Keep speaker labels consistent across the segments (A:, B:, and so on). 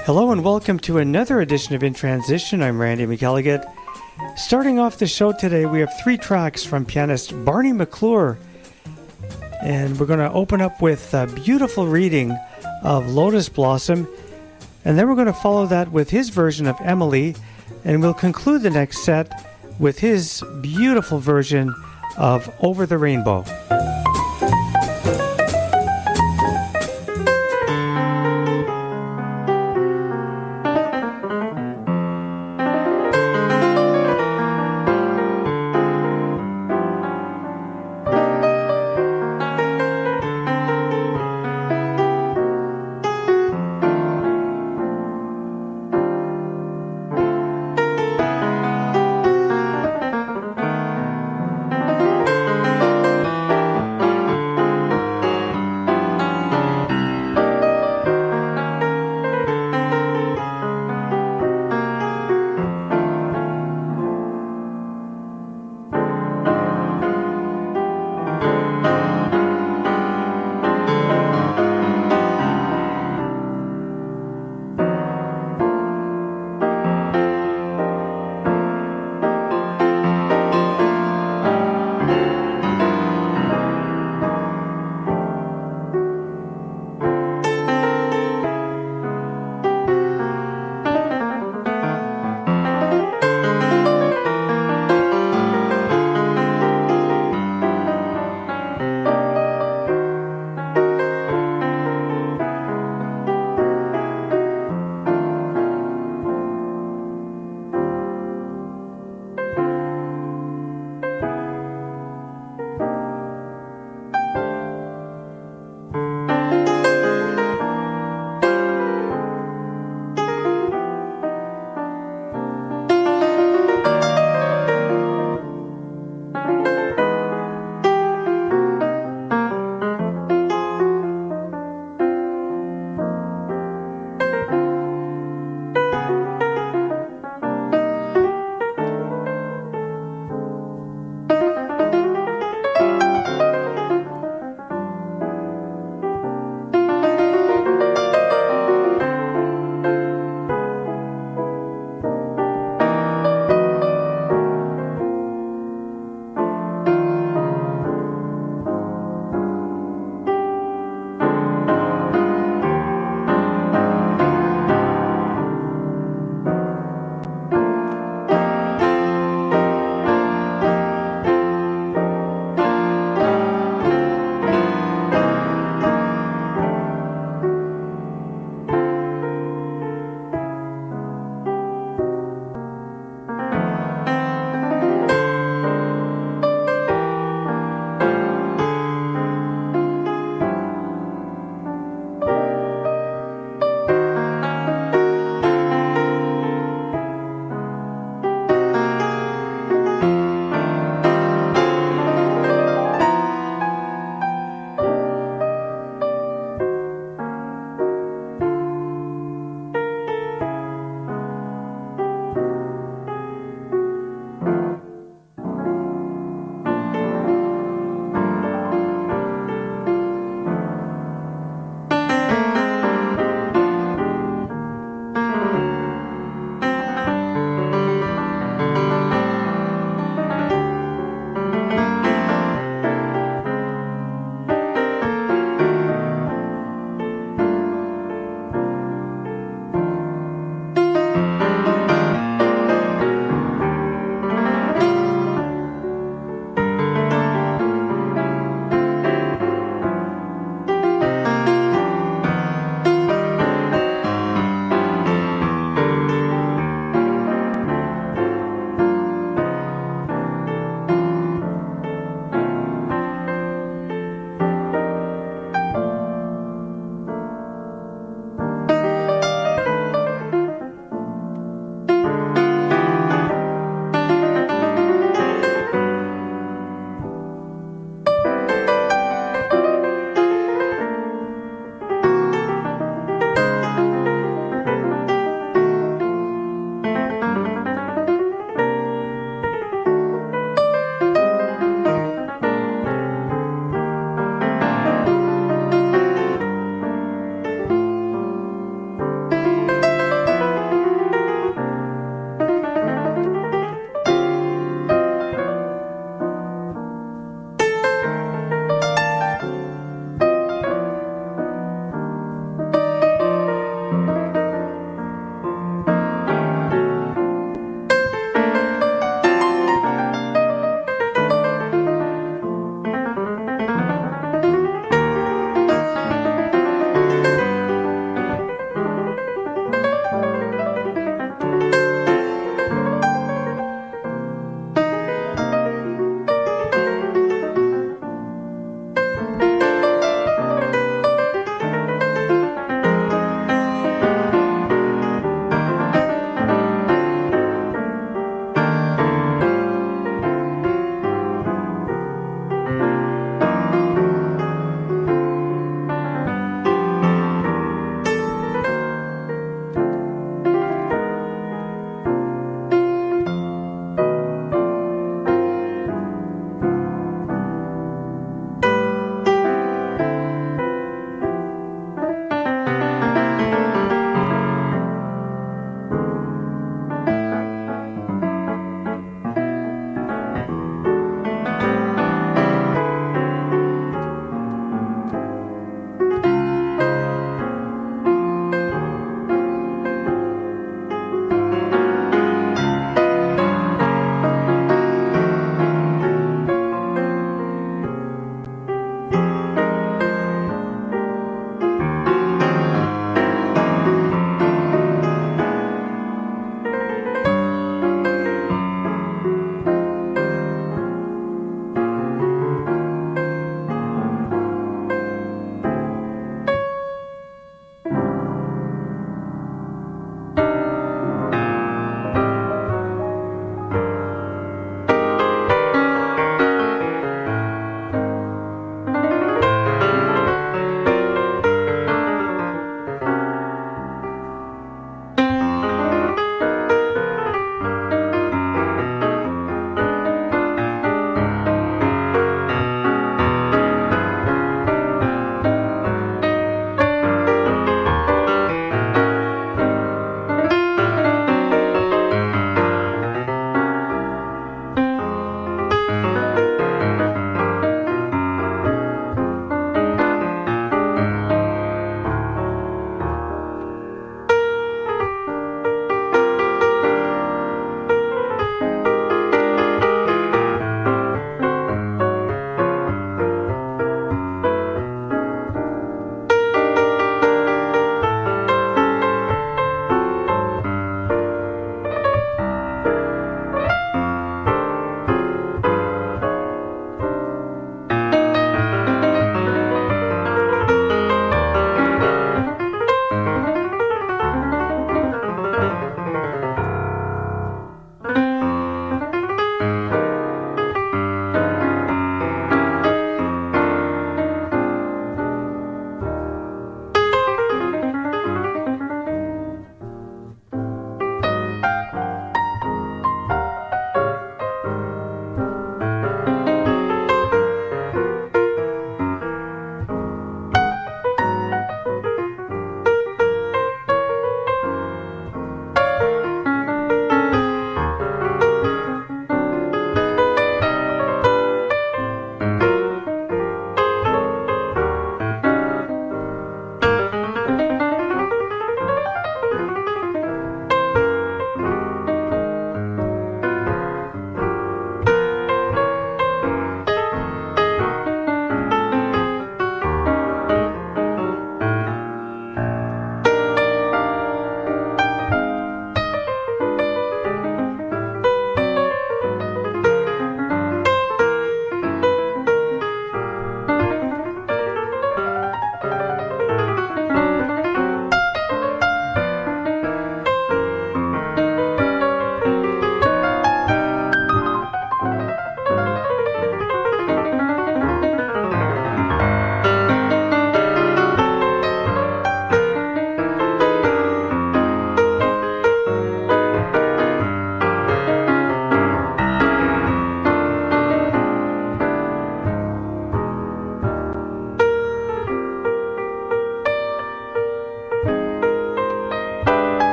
A: Hello and welcome to another edition of In Transition. I'm Randy McElligott. Starting off the show today, we have three tracks from pianist Barney McClure. And we're going to open up with a beautiful reading of Lotus Blossom. And then we're going to follow that with his version of Emily. And we'll conclude the next set with his beautiful version of Over the Rainbow.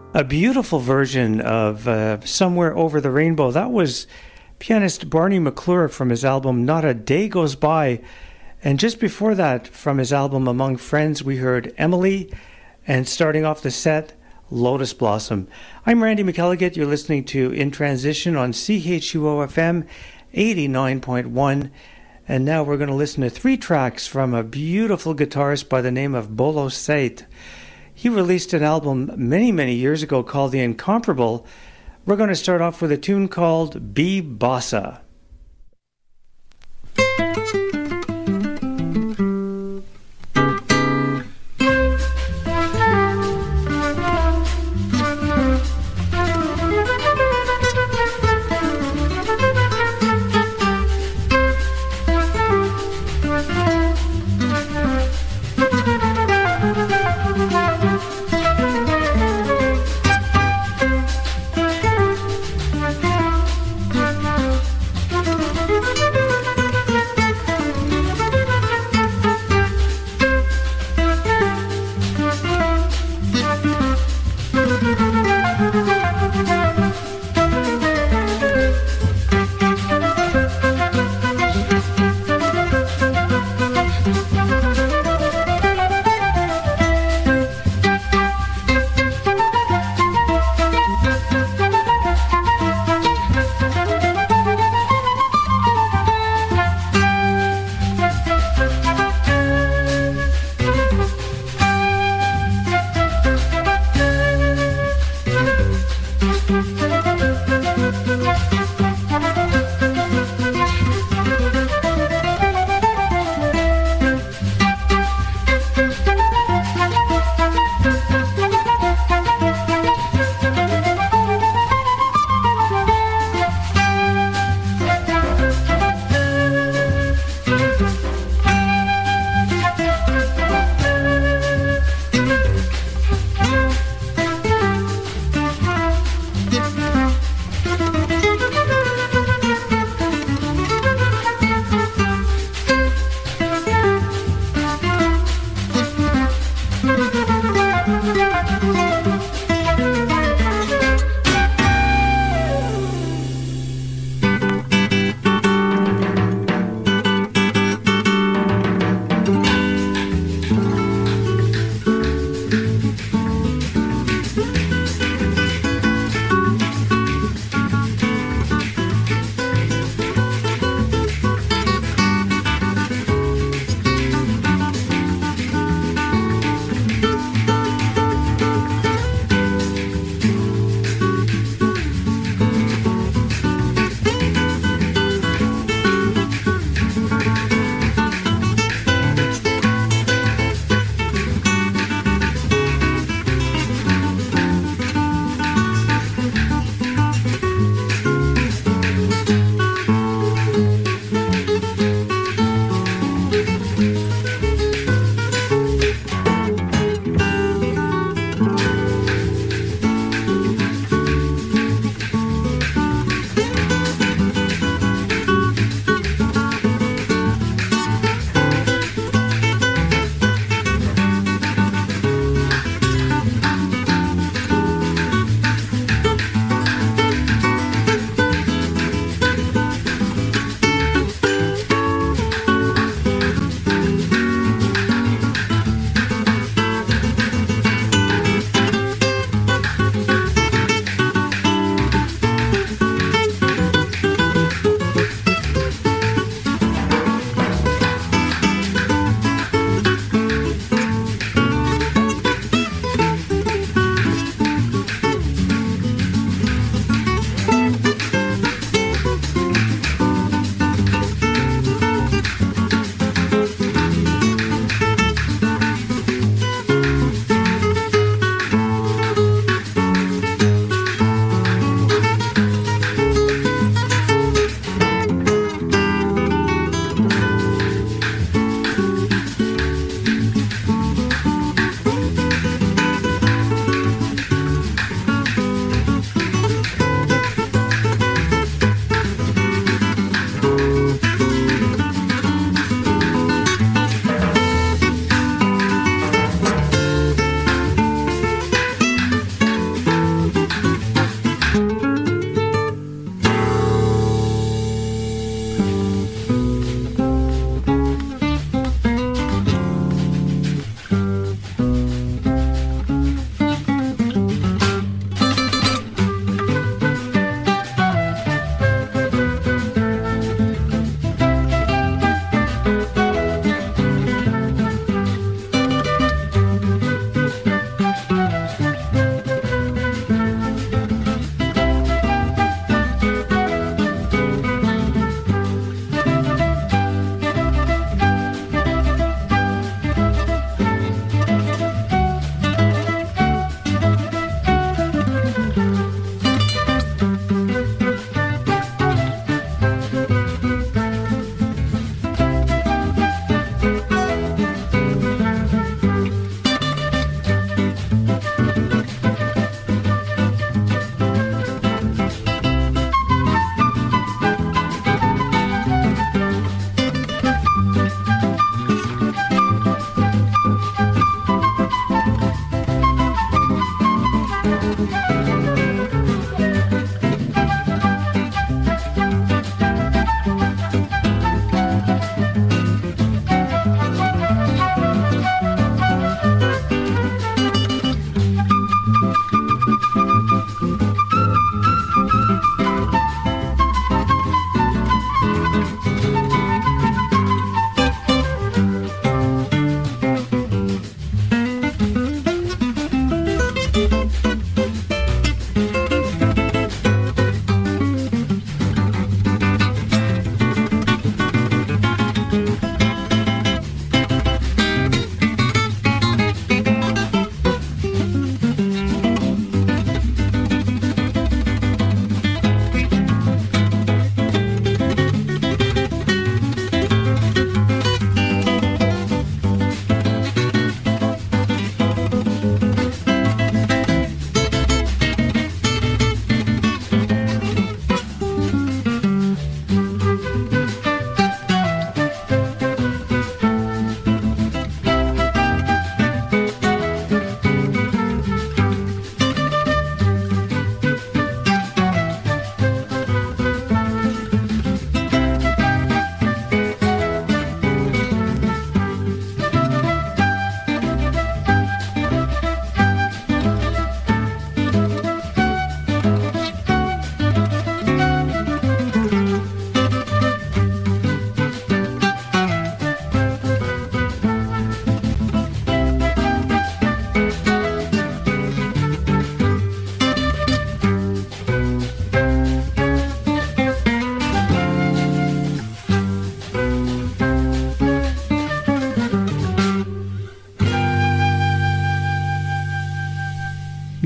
A: A beautiful version of Somewhere Over the Rainbow. That was pianist Barney McClure from his album Not a Day Goes By. And just before that, from his album Among Friends, we heard Emily. And starting off the set, Lotus Blossom. I'm Randy McElligott. You're listening to In Transition on CHUO-FM 89.1. And now we're going to listen to 3 tracks from a beautiful guitarist by the name of Bolo Sait. He released an album many years ago called The Incomparable. We're going to start off with a tune called Be Bossa.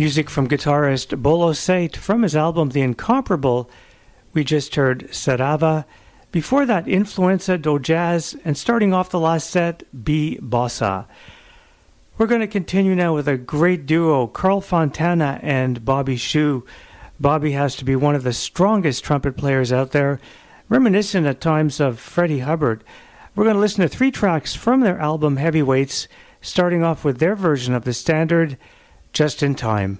A: Music from guitarist Bolo Sait from his album The Incomparable. We just heard Sarava. Before that, Influenza do Jazz, and starting off the last set, B Bossa. We're going to continue now with a great duo, Carl Fontana and Bobby Shew. Bobby has to be one of the strongest trumpet players out there, reminiscent at times of Freddie Hubbard. We're going to listen to 3 tracks from their album Heavyweights, starting off with their version of the standard, Just in Time.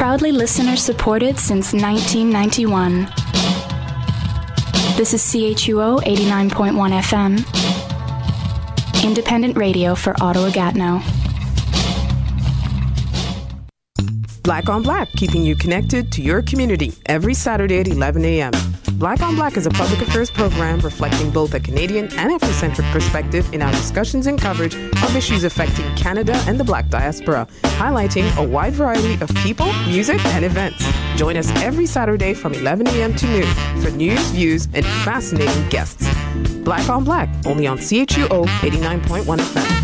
B: Proudly listener supported since 1991. This is CHUO 89.1 FM, independent radio for Ottawa-Gatineau.
C: Black on Black, keeping you connected to your community every Saturday at 11 a.m. Black on Black is a public affairs program reflecting both a Canadian and Afrocentric perspective in our discussions and coverage of issues affecting Canada and the Black diaspora, highlighting a wide variety of people, music, and events. Join us every Saturday from 11 a.m. to noon for news, views, and fascinating guests. Black on Black, only on CHUO 89.1 FM.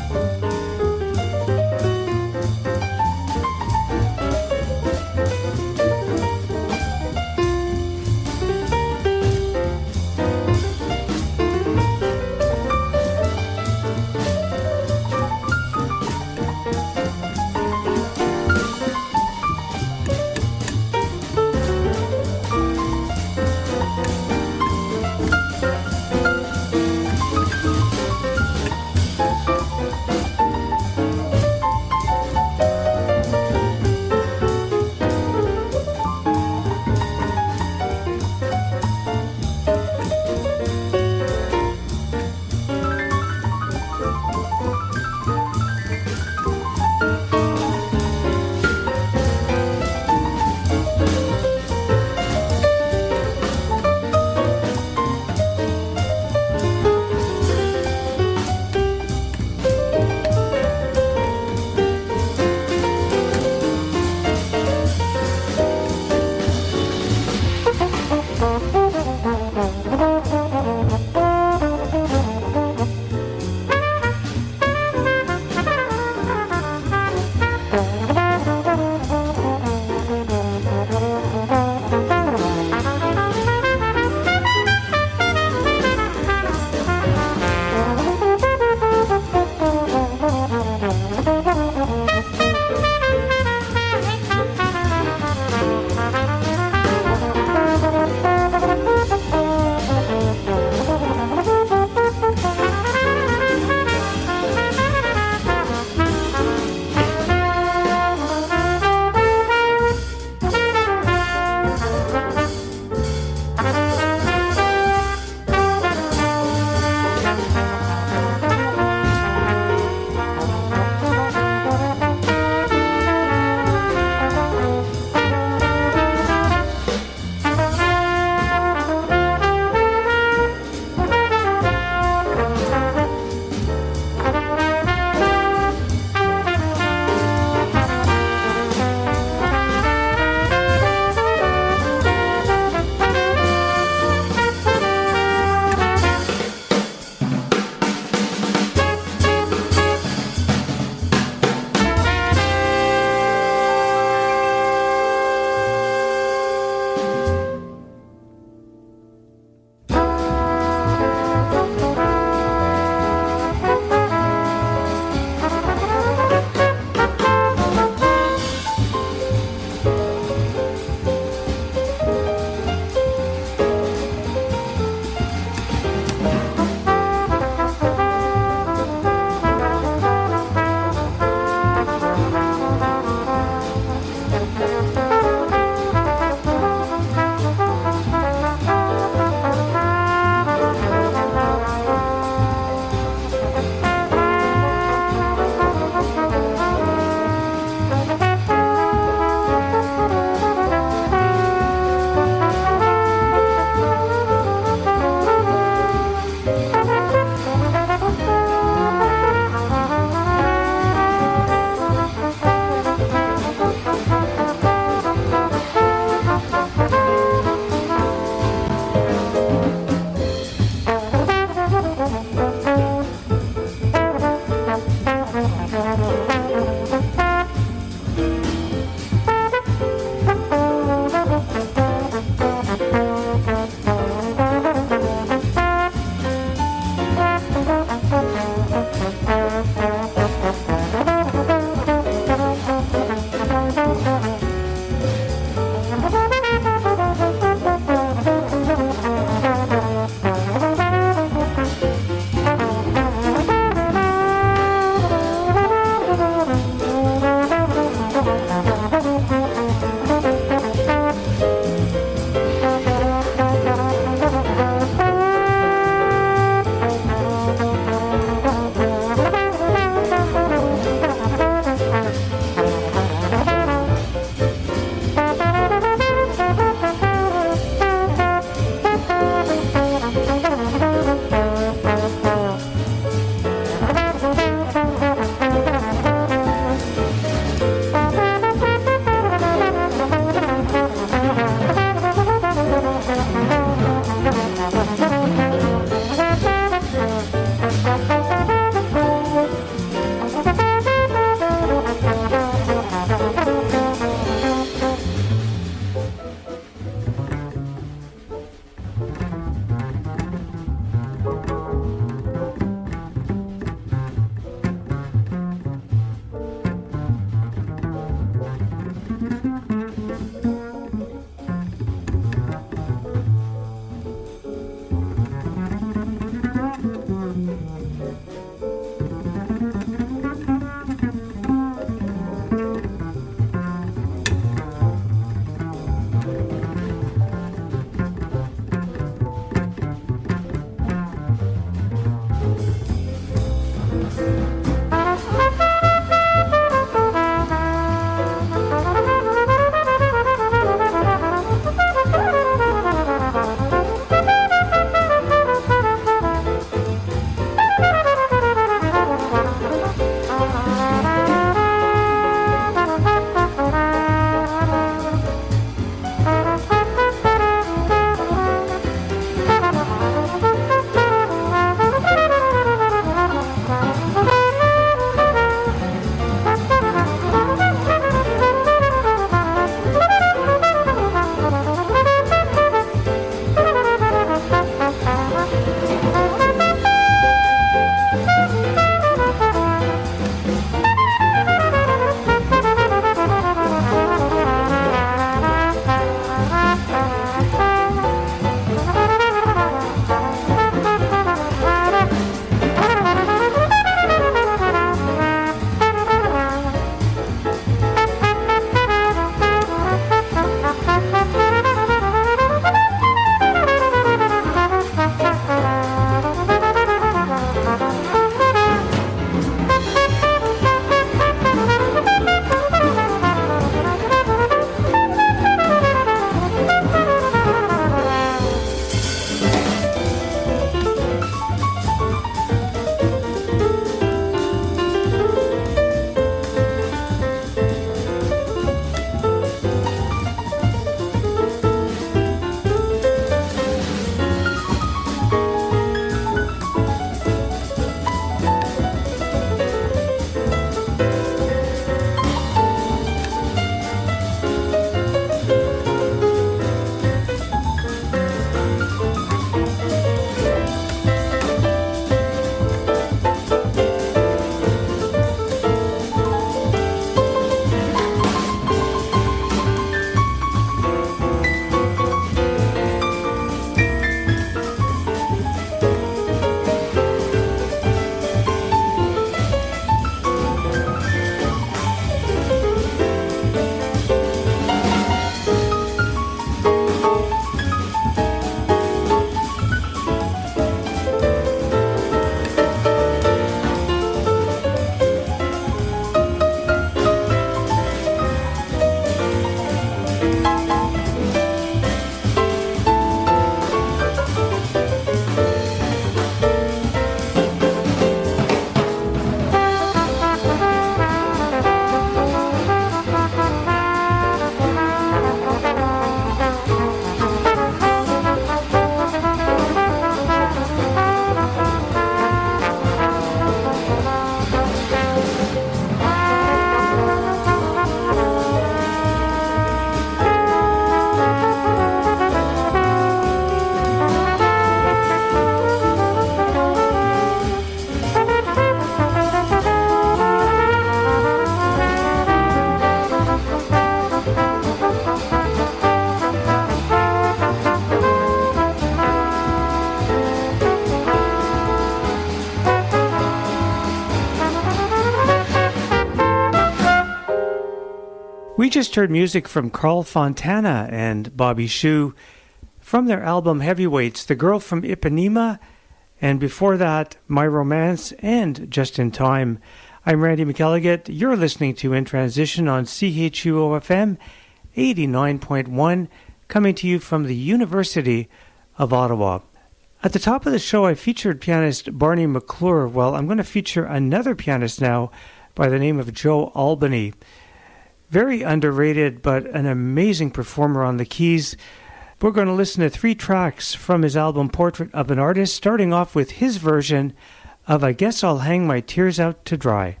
A: We just heard music from Carl Fontana and Bobby Shue from their album Heavyweights, The Girl from Ipanema, and before that, My Romance and Just in Time. I'm Randy McElligott. You're listening to In Transition on CHUO-FM 89.1, coming to you from the University of Ottawa. At the top of the show, I featured pianist Barney McClure. Well, I'm going to feature another pianist now by the name of Joe Albany. Very underrated, but an amazing performer on the keys. We're going to listen to 3 tracks from his album Portrait of an Artist, starting off with his version of I Guess I'll Hang My Tears Out to Dry.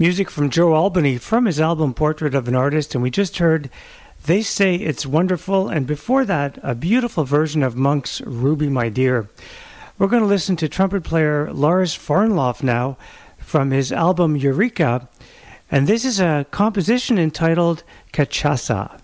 A: Music from Joe Albany from his album Portrait of an Artist, and we just heard They Say It's Wonderful, and before that, a beautiful version of Monk's Ruby My Dear. We're going to listen to trumpet player Lars Farnlof now from his album Eureka, and this is a composition entitled Cachaça.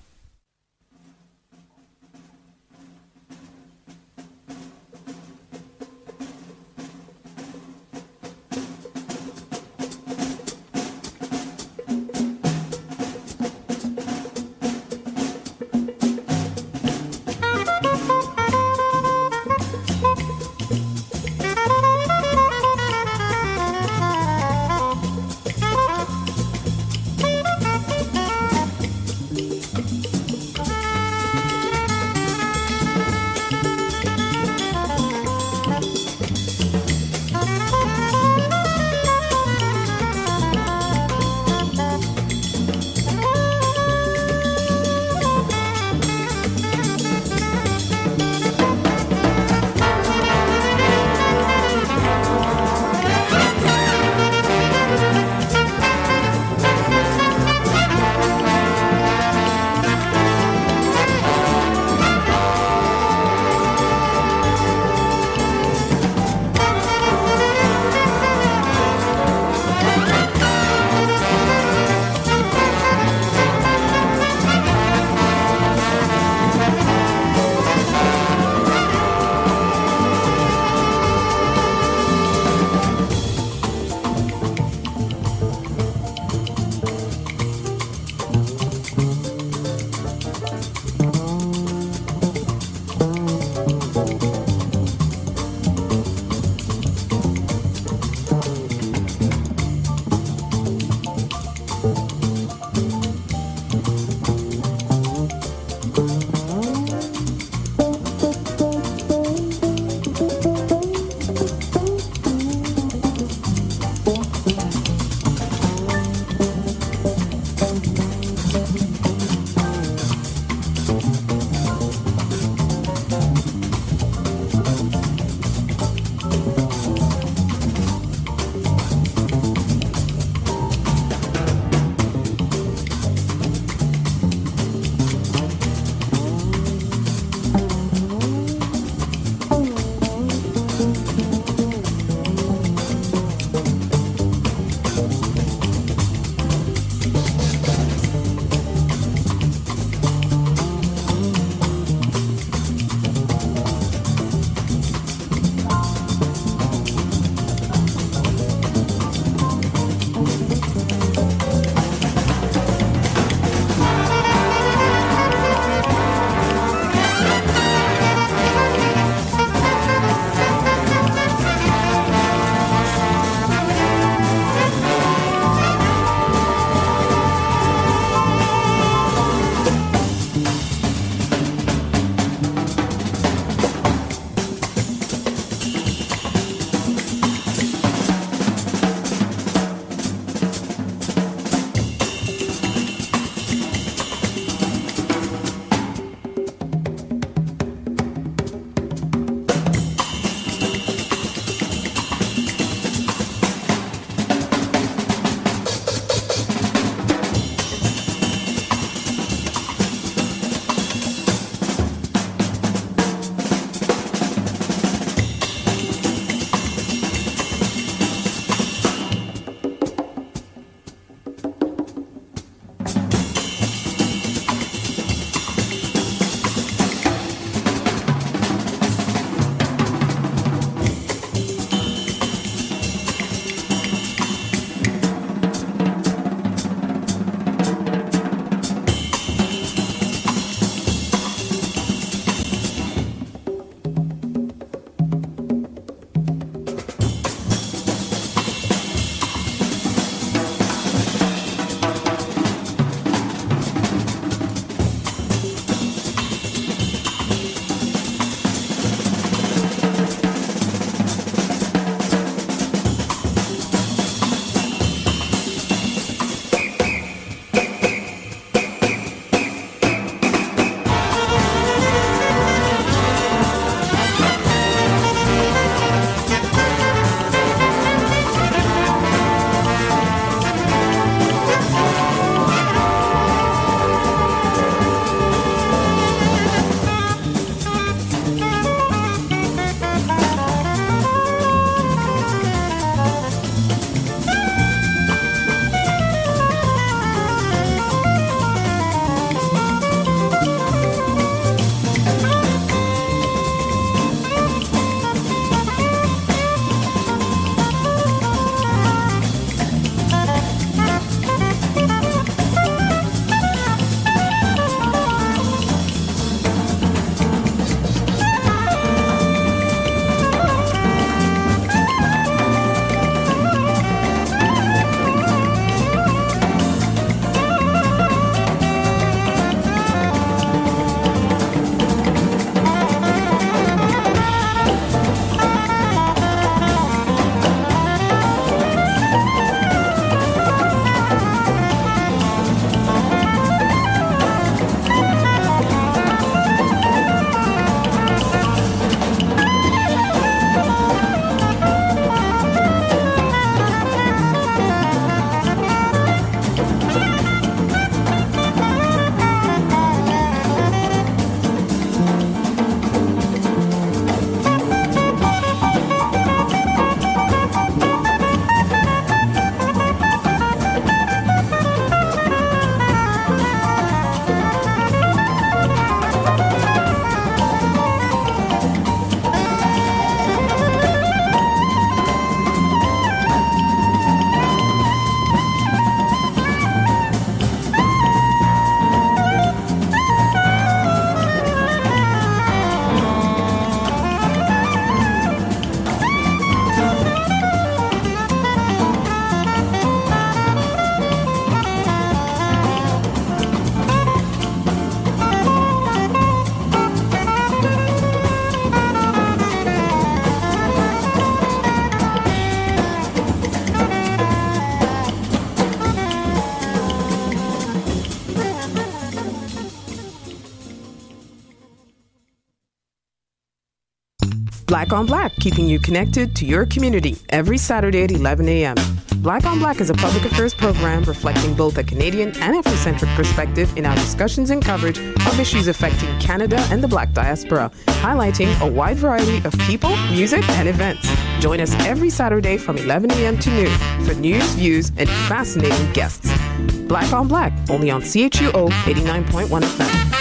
C: Black on Black, keeping you connected to your community every Saturday at 11 a.m. Black on Black is a public affairs program reflecting both a Canadian and Afrocentric perspective in our discussions and coverage of issues affecting Canada and the Black diaspora, highlighting a wide variety of people, music, and events. Join us every Saturday from 11 a.m. to noon for news, views, and fascinating guests. Black on Black, only on CHUO 89.1 FM.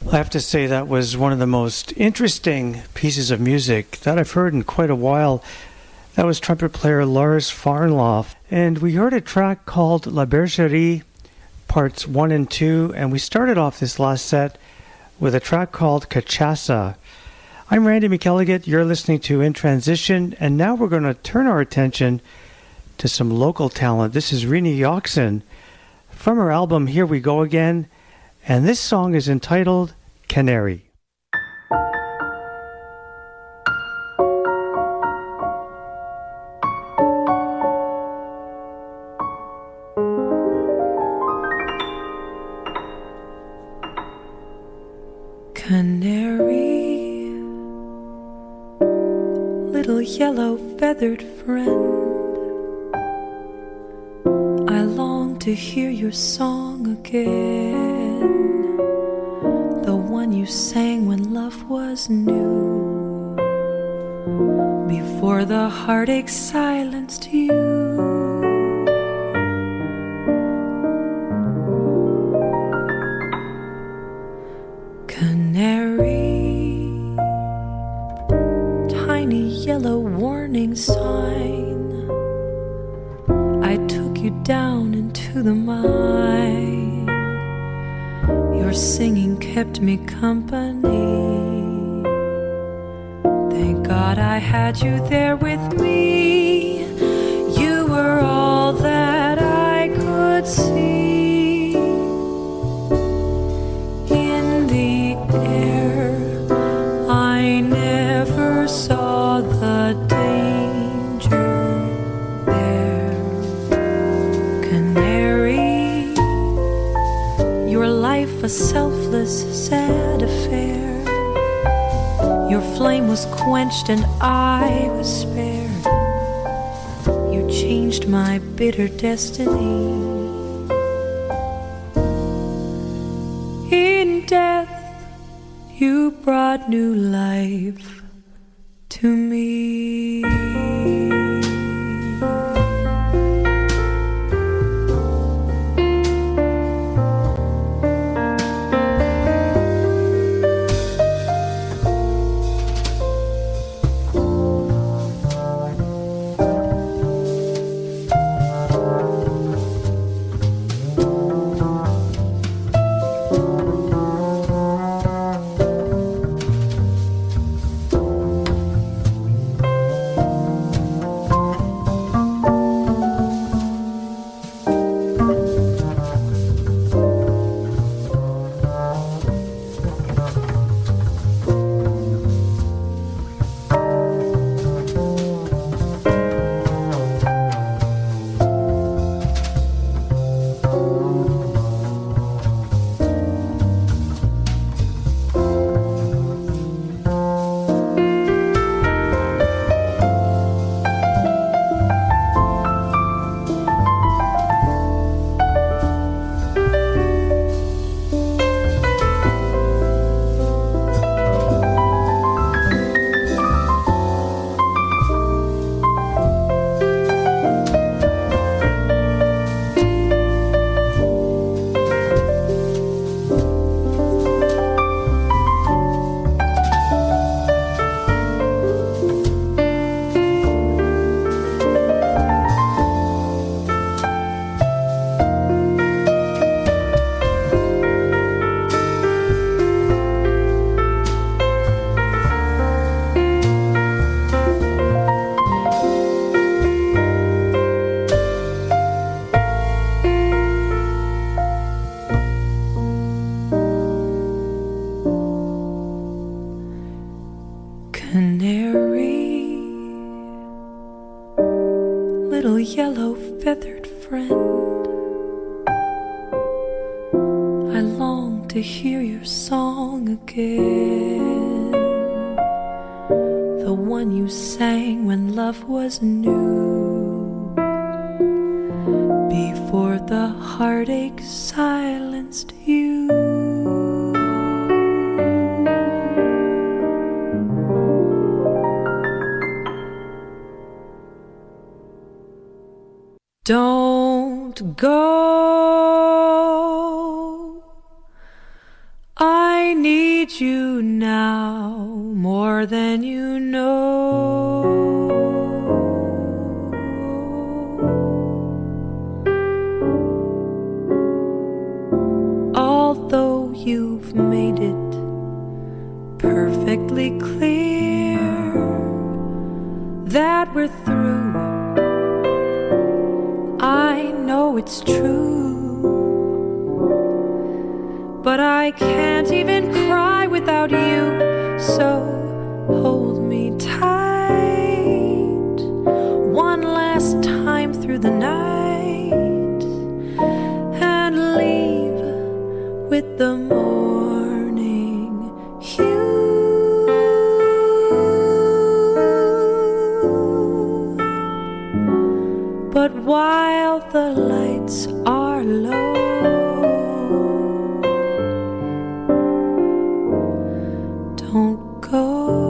A: I have to say that was one of the most interesting pieces of music that I've heard in quite a while. That was trumpet player Lars Farnlof. And we heard a track called La Bergerie, parts 1 and 2, and we started off this last set with a track called Cachaça. I'm Randy McElligott, you're listening to In Transition, and now we're going to turn our attention to some local talent. This is Rini Yoxon from her album Here We Go Again, and this song is entitled Canary.
D: Canary, little yellow feathered friend, I long to hear your song again, the one you sang when love was new, before the heartache silenced you. Canary, tiny yellow warning sign, I took you down into the mine. Your singing kept me company. Thank God I had you there with me. You were all that I could see. In the air, I never saw the danger there. Canary, your life a selfless, sad affair. Your flame was quenched and I was spared. You changed my bitter destiny. In death, you brought new life to me. Yellow feathered friend, I long to hear your song again, the one you sang when love was new, before the heartache silenced you. Don't go, I need you've made it perfectly clear that we're through. I know it's true, but I can't even cry without you, so hold me tight one last time through the night and leave with the morning hue. But while the lights are low, don't go.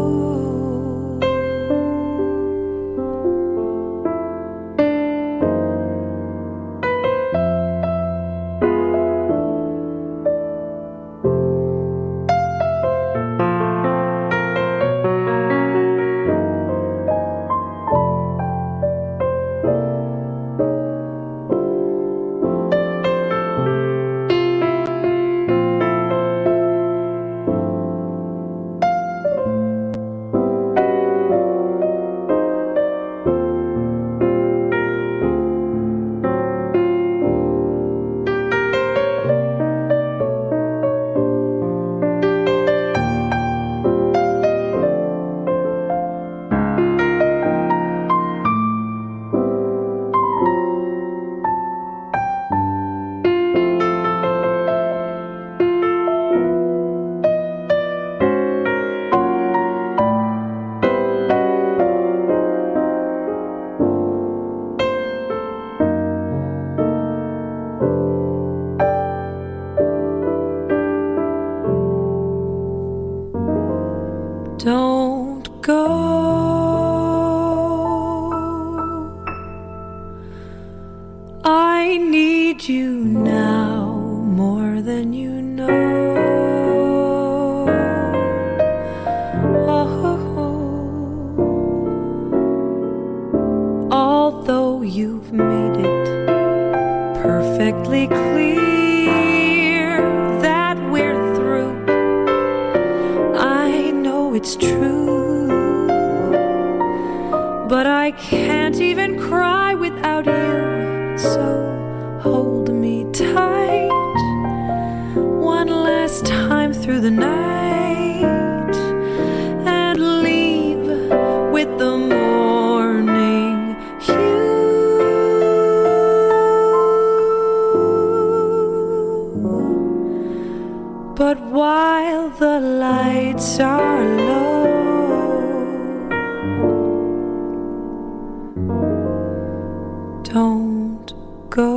D: Don't go. I need you now more than you know. Although you've made it perfectly clear that we're through, I know it's true, but I can't even cry without you, so hold me tight one last time through the night and leave with the morning hue. But while the lights are low, don't go.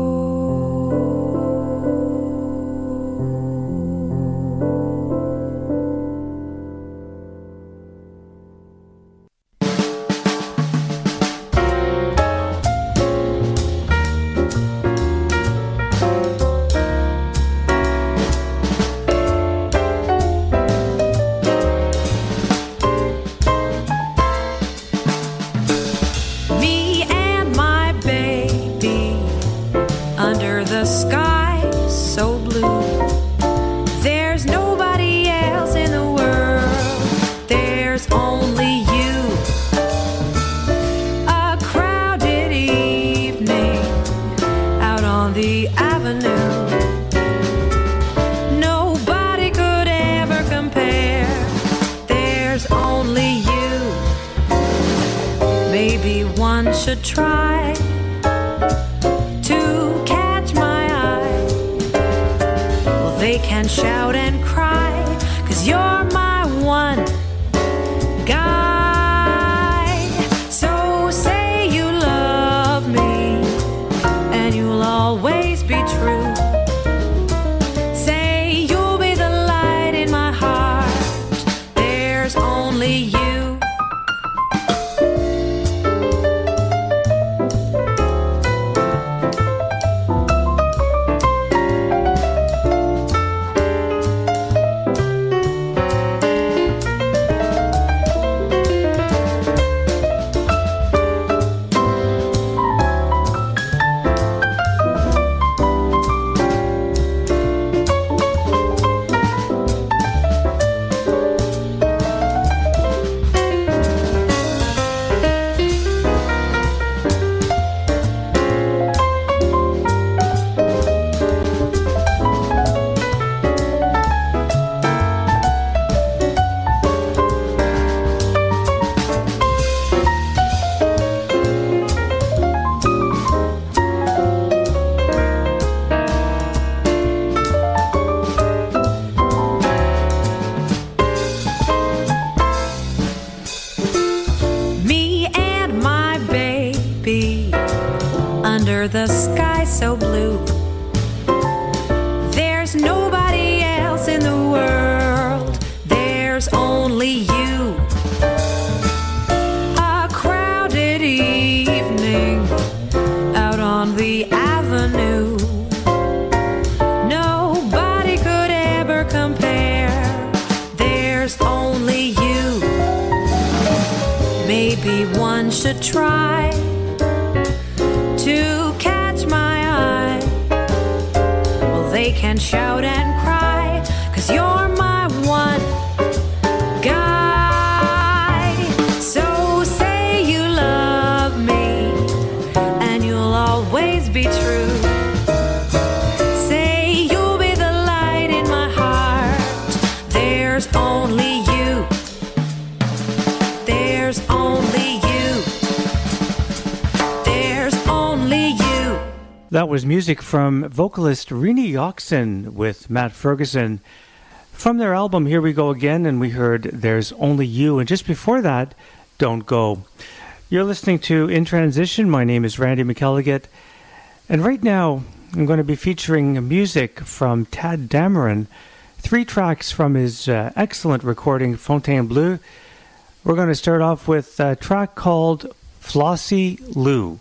D: Should try to catch my eye. Well, they can shout and cry, 'cause you're my one guy. So say you love me and you'll always be true. Say you'll be the light in my heart. There's only you. Nobody could ever compare. There's only you. Maybe one should try to catch my eye. Well, they can shout and cry, 'cause you're my one guy. So say you love me, and you'll always be true. Say you'll be the light in my heart. There's only you. There's only you. There's only you.
A: That was music from vocalist Renee Yoxon with Matt Ferguson. From their album Here We Go Again, and we heard There's Only You. And just before that, Don't Go. You're listening to In Transition. My name is Randy McElligott. And right now, I'm going to be featuring music from Tad Dameron. 3 tracks from his excellent recording, Fontainebleau. We're going to start off with a track called Flossie Lou.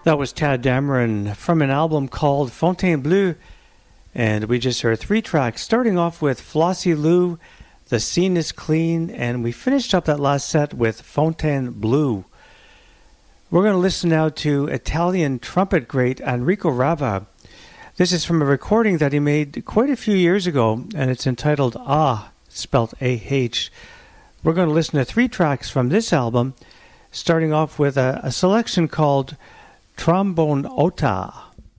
A: That was Tad Dameron from an album called Fontainebleau, and we just heard 3 tracks, starting off with Flossie Lou, The Scene is Clean, and we finished up that last set with Fontainebleau. We're going to listen now to Italian trumpet great Enrico Rava. This is from a recording that he made quite a few years ago, and it's entitled Ah, spelled A-H. We're going to listen to 3 tracks from this album, starting off with a selection called Trombone Ota.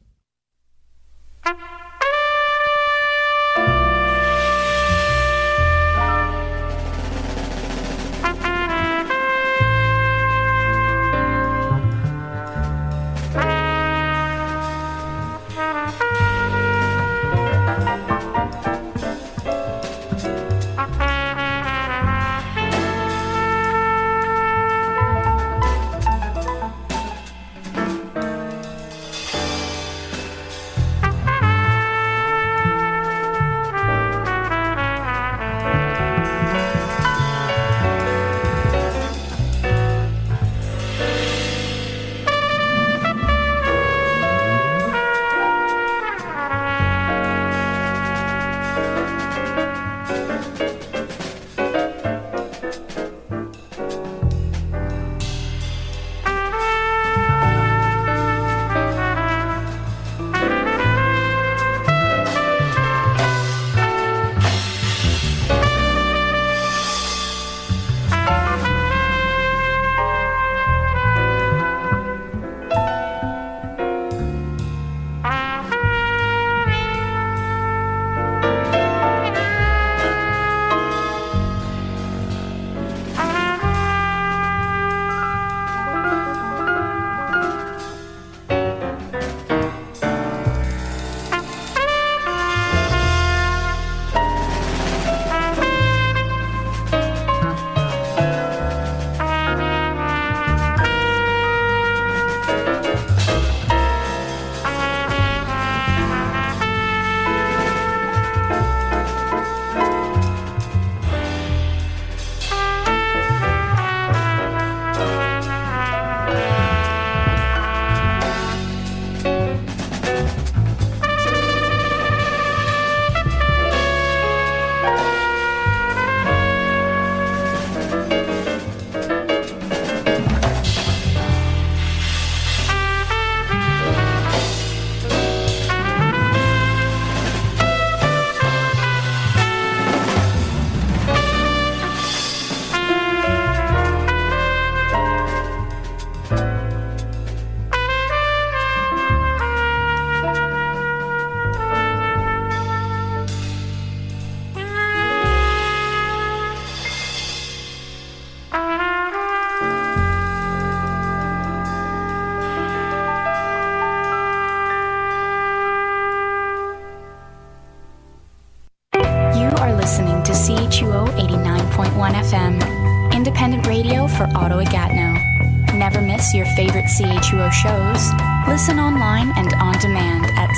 B: CHUO 89.1 FM, independent radio for Ottawa-Gatineau. Never miss your favorite CHUO shows. Listen online and on demand at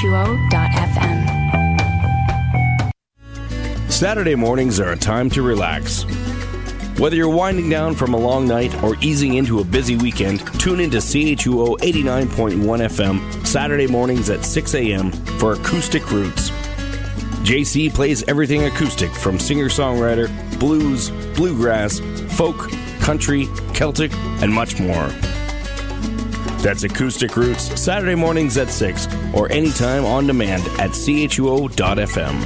B: chuo.fm.
E: Saturday mornings are a time to relax. Whether you're winding down from a long night or easing into a busy weekend, tune into CHUO 89.1 FM Saturday mornings at 6 a.m. for Acoustic Roots. JC plays everything acoustic from singer-songwriter, blues, bluegrass, folk, country, Celtic, and much more. That's Acoustic Roots, Saturday mornings at 6 or anytime on demand at chuo.fm.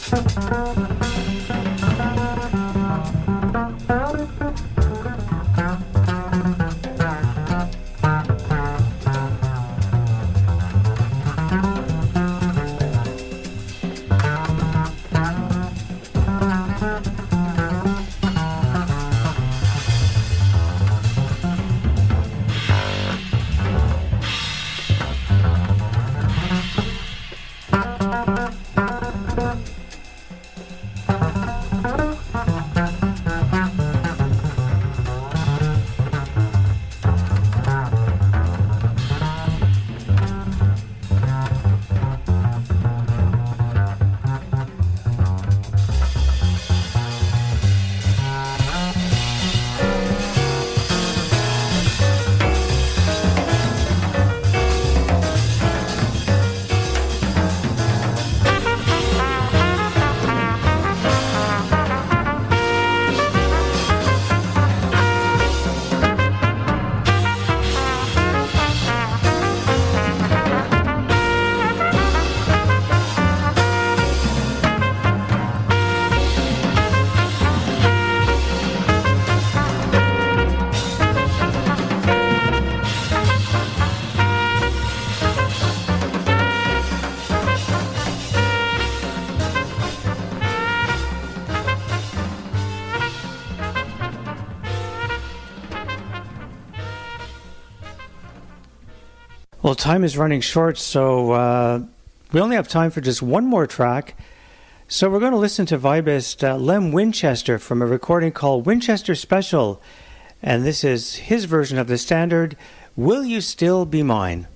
A: Well, time is running short, so we only have time for just one more track. So we're going to listen to vibist Lem Winchester from a recording called Winchester Special. And this is his version of the standard, Will You Still Be Mine?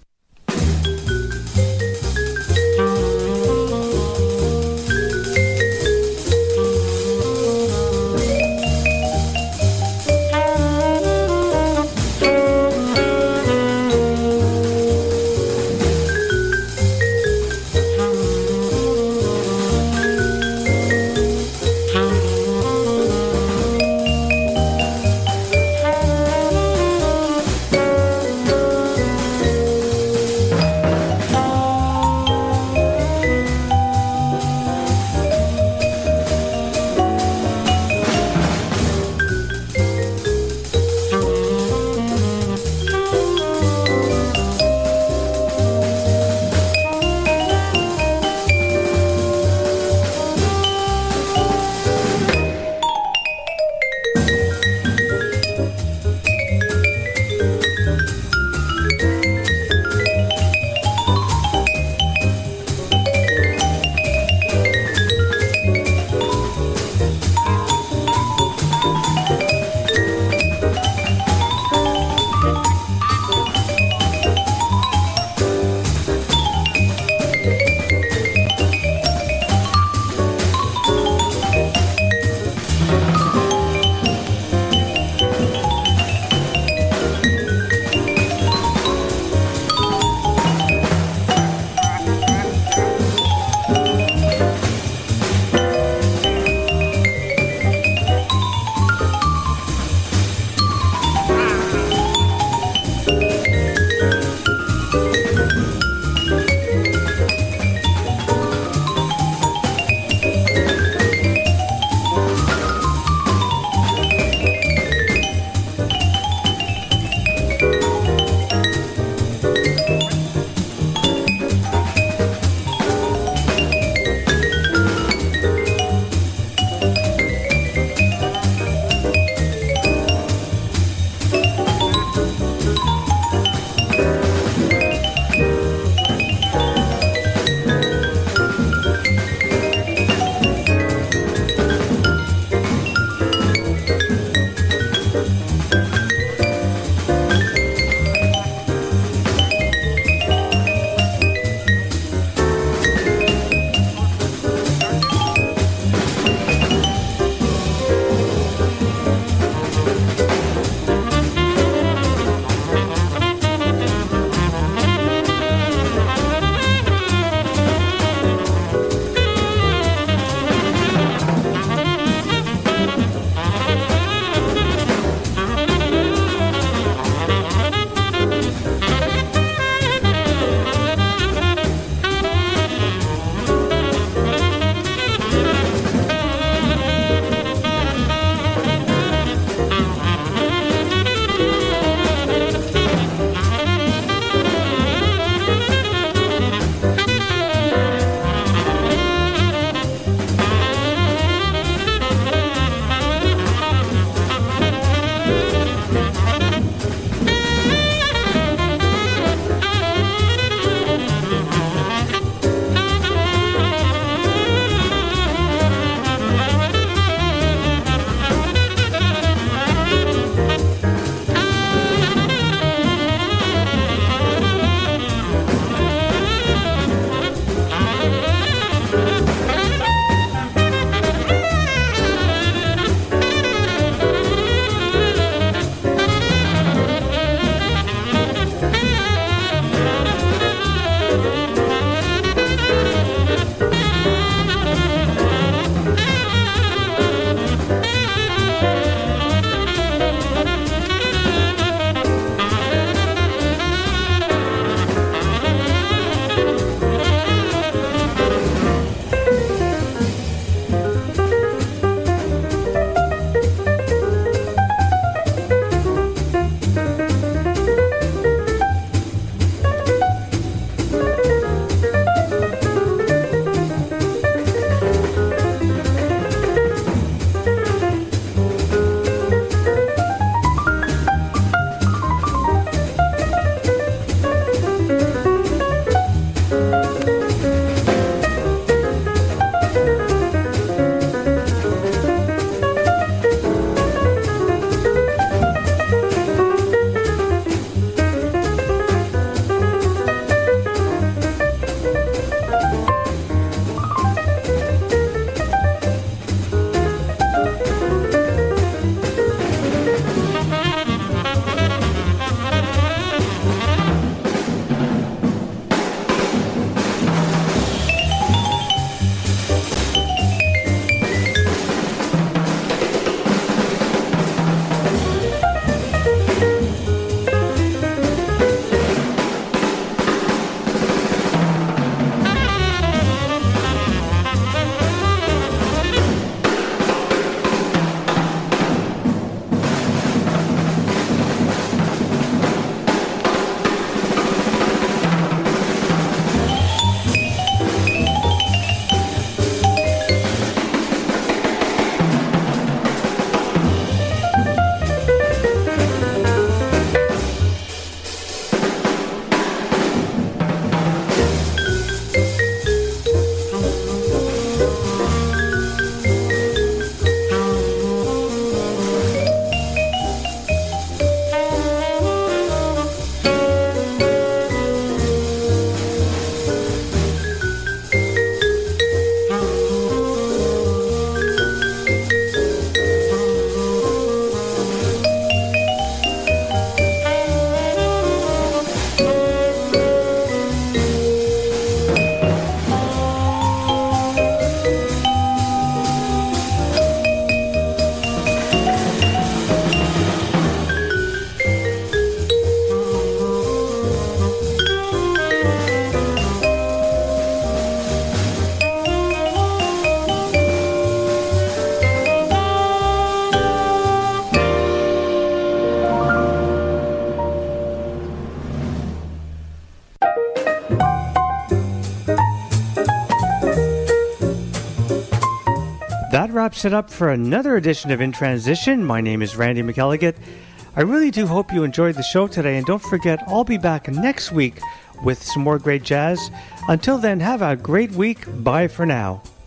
A: That wraps it up for another edition of In Transition. My name is Randy McElligott. I really do hope you enjoyed the show today, and don't forget, I'll be back next week with some more great jazz. Until then, have a great week. Bye for now.